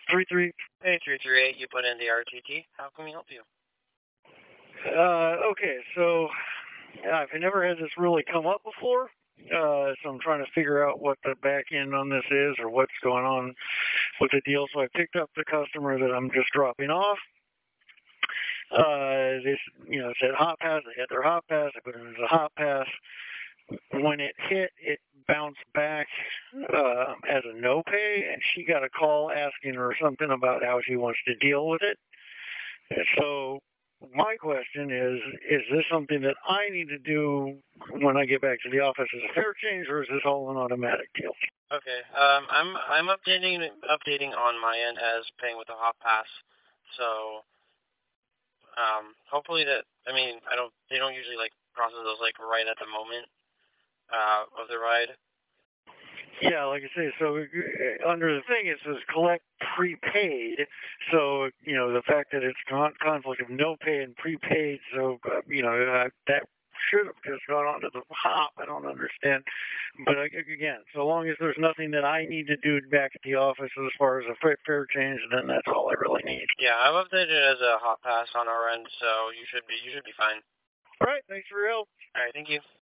33. Hey, 338, you put in the RTT. How can we help you? Okay, so I've never had this really come up before. So I'm trying to figure out what the back end on this is or what's going on with the deal. So I picked up the customer that I'm just dropping off. This, said hot pass. They had their hot pass. I put it as a hot pass. When it hit, it bounced back as a no pay, and she got a call asking her something about how she wants to deal with it. And so my question is this something that I need to do when I get back to the office as a fare change, or is this all an automatic deal? Okay. I'm updating on my end as paying with a hot pass. So hopefully they don't usually like process those like right at the moment of the ride. Yeah, like I say, so under the thing it says collect prepaid. So the fact that it's conflict of no pay and prepaid, so that should have just gone onto the hop. I don't understand, but again, so long as there's nothing that I need to do back at the office as far as a fare change, then that's all I really need. Yeah, I've updated it as a hot pass on our end, so you should be fine. All right, thanks for your help. All right, thank you.